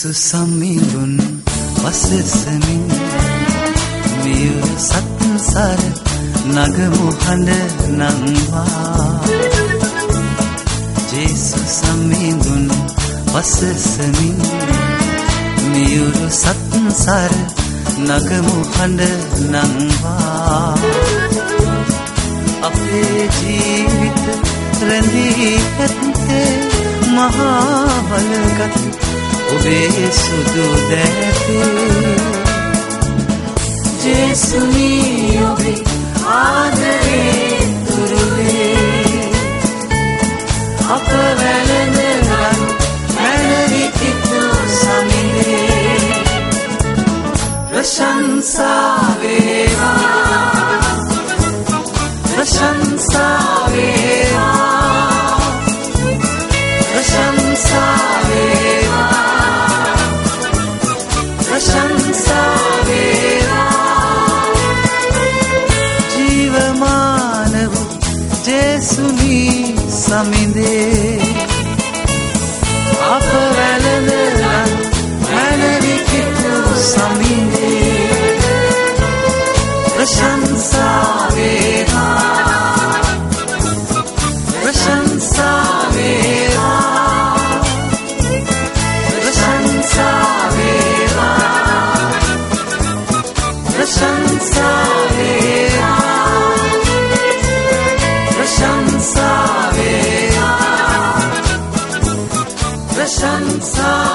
ජේසු සම්මිඳුන් වසසමින් මියුර සත්සාර නගමු හඬ නංවා ජේසු සම්මිඳුන් වසසමින් මියුර සත්සාර නගමු හඬ නංවා අපේ ජීවිත රැඳී ඇත්තේ මහා බලගත් ඔබේ සුදු දැපේ ජේසුනී ඔබේ ආදරේ තුරුවේ අප වැළඳ මැනවිතිතු සමිඳේ ප්‍රශංසා වේවා ප්‍රශංසා වේවා ප්‍රශංසා වේවා ප්‍රශංසා වේවා ජීවමාන වූ ජේසුනී සමිඳේ අප වැළඳ මැනවිතිතු සමිඳේ ප්‍රශංසා වේවා ප්‍රශංසා වේවා ප්‍රශංසා වේවා ප්‍රශංසා වේවා ප්‍රශංසා වේවා ප්‍රශංසා